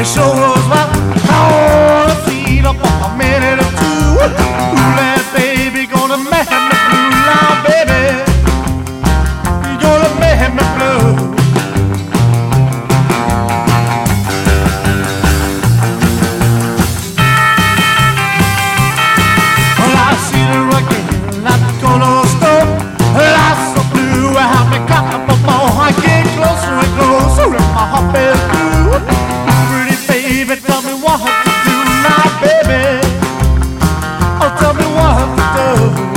sure was what I wanna feel up for a minute or two. Ooh, that baby gonna make me blue now, baby. You gonna make me blue. Well, I see the again, not gonna stop. Life's so blue, I have me cut up a ball. I get closer and closer, and my heart is blue. Pretty baby, tell me what to do now, baby. Oh, tell me what to do.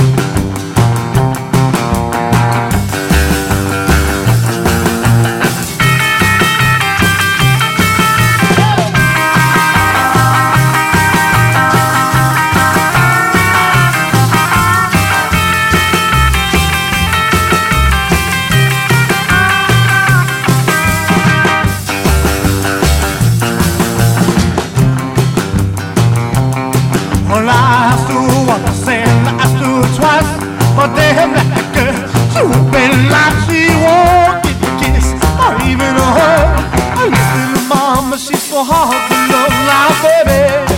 Well, I have to once and I have to twice, but damn that girl, she been like she won't get a kiss or even a hug. I listen to mama, she's so hard to love now, baby.